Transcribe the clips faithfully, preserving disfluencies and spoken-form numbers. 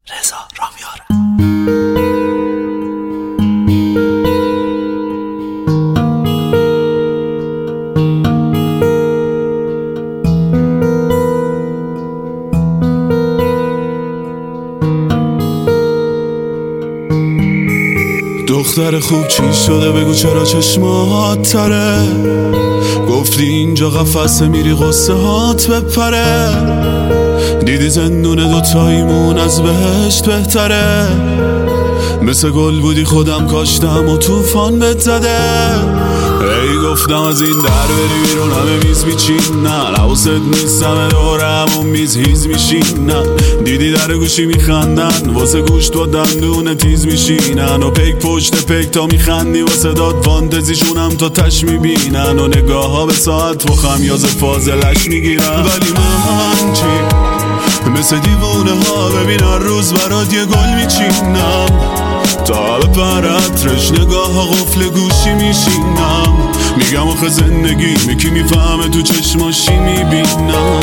رضا رامیاره. دختر خوب چی شده بگو چرا چشمات تره؟ گفتی اینجا قفسه میری قصه هات بپره. دیدی زندون دوتاییمون از بهشت بهتره. مثل گل بودی خودم کاشتم و توفان بهت زده. ای گفتم از این در بری بیرون همه میز میچینن، حواست نیست همه دوره همون میز هیز میشینن. دیدی در گوشی میخندن واسه گوشت و دندون تیز میشینن، و پیک پشت پیک تا میخندی واسه داد فانتزیشونم تا تش میبینن، و نگاه ها به ساعت و خمیاز فاضلش میگیرن. ولی من چی؟ مثل دیوونه ها ببین هر روز برات یه گل میچینم، تا به پرترش نگاه ها قفل گوشی میشینم. میگم آخه زندگی میکی میفهمه تو چشماشی میبینم.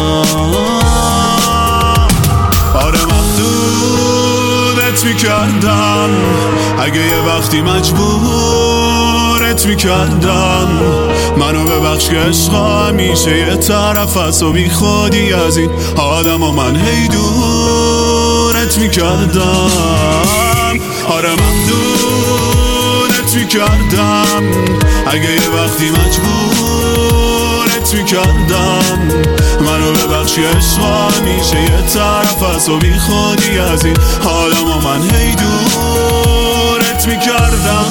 آره محدودت میکردم اگه یه وقتی مجبورت میکردم. منو ببخش که عشق همیشه یه طرف هست و بی خودی از این آدم و من هی دورت میکردم. آره من دورت میکردم اگه یه وقتی مجبورت میکردم. منو ببخش که عشق همیشه یه طرف هست و بی خودی از این آدم و من هی دورت میکردم.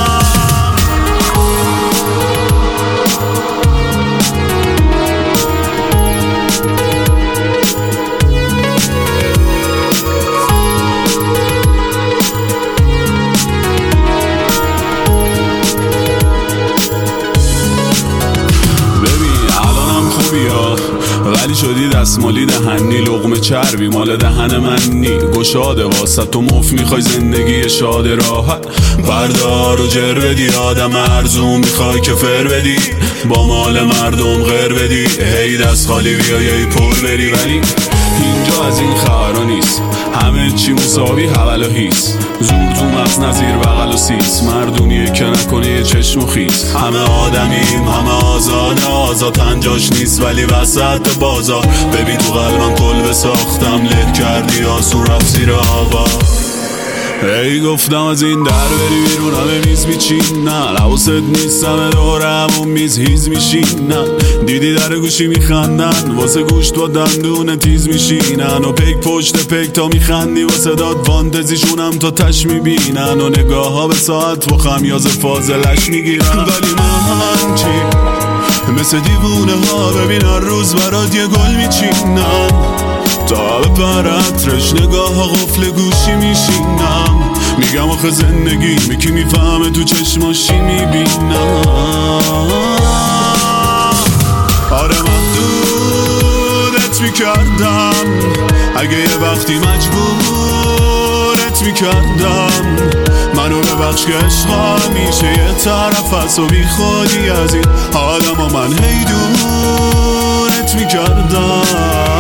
ولی شدی دستمالی دهنی، لقمه چربی مال دهن منی. گشاده واسه تو مف میخوای زندگی شاد راحت، بردار و جر بدی آدم ارزون میخوای که فر بدی، با مال مردم غیر بدی. هی دست خالی بیای ای پر بری. ولی اینجا از این خبرها نیست، همه چی مساوی حول و هیست. زور تو مغز نظیر بغل و سیس، مردونیه که نکنه یه چشم و خیس. همه آدمیم همه آزاده، آزاد انجاش نیست ولی وسط بازار. ببین تو قلبم کلبه ساختم، له کردی آسون رفت زیر آوا. ای گفتم از این در بری بیرون همه میز میچینن، حواست نیست همه دوره همون میز هیز میشینن. دیدی در گوشی میخندن واسه گوشت و دندون تیز میشینن، و پیک پشت پیک تا میخندی واسه داد فانتزیشونم تا تش میبینن، و نگاه ها به ساعت و خمیاز فاضلش میگیرن. ولی من چی؟ مثل دیوونه ها ببین هر روز برات یه گل میچینم، تا به پرترش نگاه ها قفل گوشی میشینم. میگم آخه زندگی میکی میفهمه تو چشماشی میبینم. آره من دورت میکردم اگه یه وقتی مجبورت میکردم. منو ببخش که عشق همیشه یه طرف هست و بی خودی از این آدم و من هی دورت میکردم.